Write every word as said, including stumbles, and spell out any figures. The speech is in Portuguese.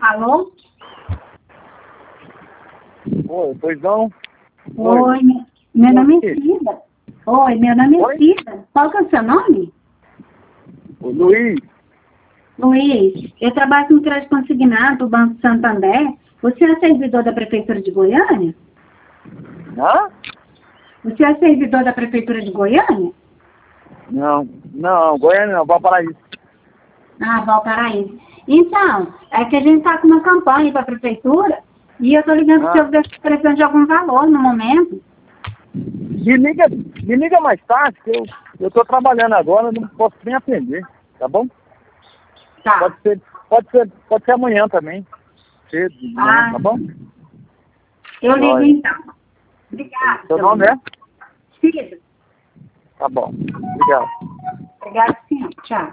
Alô? Oi, pois não? Oi, Oi. meu, meu nome é Oi. Cida. Oi, meu nome é Oi? Cida. Qual que é o seu nome? O Luiz. Luiz, eu trabalho com crédito consignado do Banco Santander. Você é servidor da Prefeitura de Goiânia? Hã? Você é servidor da Prefeitura de Goiânia? Não, não, Goiânia não, Valparaíso. Ah, Valparaíso. Então, é que a gente está com uma campanha para a Prefeitura e eu estou ligando para o Ah. senhor ver se precisando de algum valor no momento. Me liga, me liga mais tarde, que eu, eu tô trabalhando agora, não posso nem atender, tá bom? Tá. Pode ser, pode ser, pode ser amanhã também. Cedo, de manhã, Ah, tá bom? eu ligo Olha. então. Obrigada. Seu nome é? Cida. Tá bom. Obrigado. Obrigada, sim. Tchau.